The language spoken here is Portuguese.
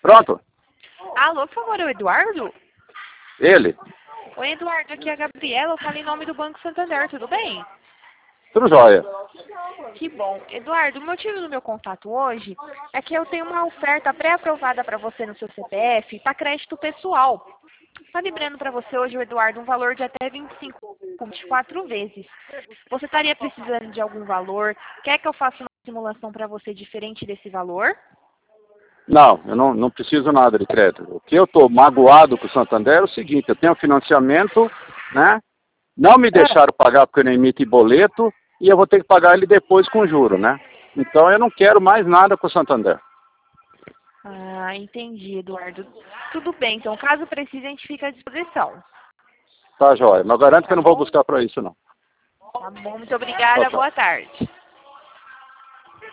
Pronto? Alô, por favor, é o Eduardo? Ele? Oi, Eduardo, aqui é a Gabriela, eu falo em nome do Banco Santander, tudo bem? Tudo jóia. Que bom. Eduardo, o motivo do meu contato hoje é que eu tenho uma oferta pré-aprovada para você no seu CPF para crédito pessoal. Está liberando para você hoje, Eduardo, um valor de até 24 vezes. Você estaria precisando de algum valor? Quer que eu faça uma simulação para você diferente desse valor? Não, eu não preciso nada de crédito. O que eu estou magoado com o Santander é o seguinte, eu tenho financiamento, né? Não me deixaram pagar porque eu não emito boleto e eu vou ter que pagar ele depois com juro, né? Então eu não quero mais nada com o Santander. Ah, entendi, Eduardo. Tudo bem, então caso precise a gente fica à disposição. Tá jóia, mas eu garanto que Tá eu não vou bom? buscar para isso não. Tá bom, muito obrigada, Tchau, tchau. boa tarde.